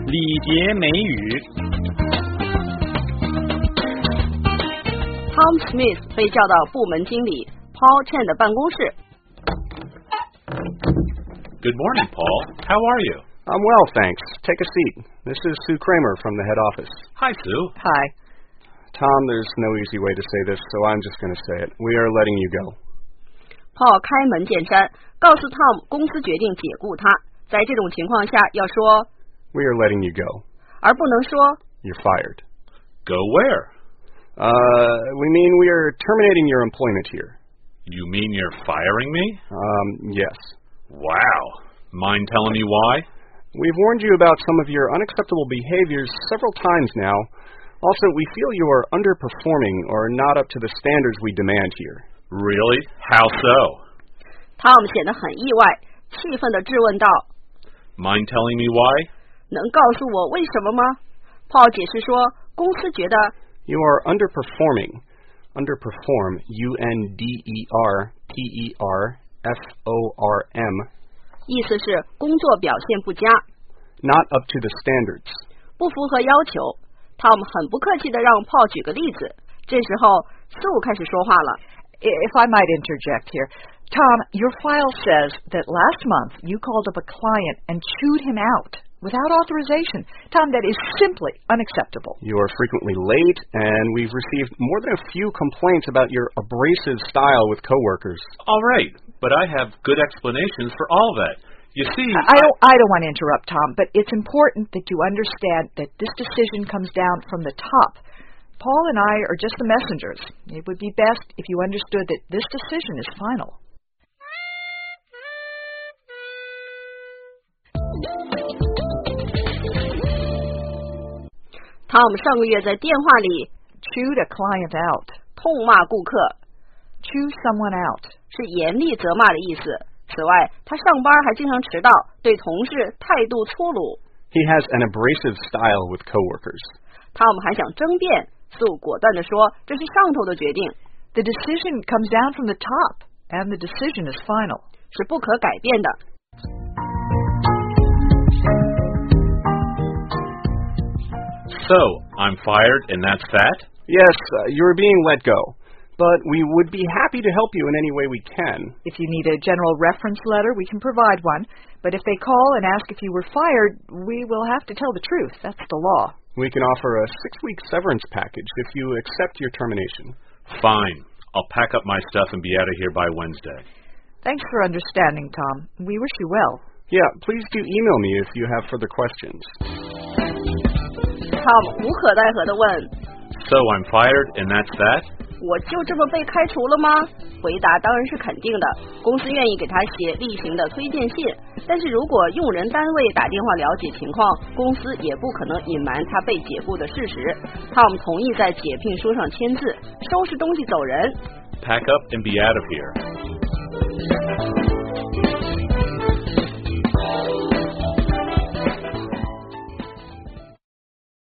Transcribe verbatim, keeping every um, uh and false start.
礼节美语。 Tom Smith 被叫到部门经理 Paul Chen 的办公室。 Good morning, Paul. How are you? I'm well, thanks. Take a seat. This is Sue Kramer from the head office. Hi, Sue. Hi. Tom, there's no easy way to say this, so I'm just going to say it. We are letting you go. Paul 开门见山，告诉 Tom 公司决定解雇他。在这种情况下，要说 We are letting you go. 而不能说 You're fired. Go where? Uh, we mean we are terminating your employment here. You mean you're firing me? Um, yes. Wow. Mind telling me why? We've warned you about some of your unacceptable behaviors several times now. Also, we feel you are underperforming or not up to the standards we demand here. Really? How so? Tom 显得很意外，气愤地质问道 Mind telling me why? 能告诉我为什么吗 Paul 解释说，公司觉得 You are underperforming. Underperform, U N D E R P E R F O R M. 意思是工作表现不佳 Not up to the standards. 不符合要求 Tom 很不客气地让 Paul 举个例子。这时候 Sue 开始说话了 If I might interject here, Tom, your file says that last month you called up a client and chewed him out without authorization. Tom, that is simply unacceptable. You are frequently late, and we've received more than a few complaints about your abrasive style with coworkers. All right, but I have good explanations for all that. You see, I don't, I don't want to interrupt, Tom, but it's important that you understand that this decision comes down from the top. Paul and I are just the messengers. It would be best if you understood that this decision is final. Tom 上个月在电话里 chewed a client out. 痛骂顾客 Chew someone out. 是严厉责骂的意思。此外，他上班还经常迟到，对同事态度粗鲁。 He has an abrasive style with coworkers. Tom 还想争辩，素果断地说，这是上头的决定。 The decision comes down from the top, and the decision is final. 是不可改变的。 So, I'm fired and that's that? Yes, uh, you're being let go. But we would be happy to help you in any way we can. If you need a general reference letter, we can provide one. But if they call and ask if you were fired, we will have to tell the truth. That's the law. We can offer a six-week severance package if you accept your termination. Fine. I'll pack up my stuff and be out of here by Wednesday. Thanks for understanding, Tom. We wish you well. Yeah, please do email me if you have further questions. Tom 无可奈何地问 So I'm fired and that's that? 我就这么被开除了吗？回答当然是肯定的，公司愿意给他写例行的推荐信，但是如果用人单位打电话了解情况，公司也不可能隐瞒他被解雇的事实。Tom 同意在解聘书上签字，收拾东西走人。 Pack up and be out of here.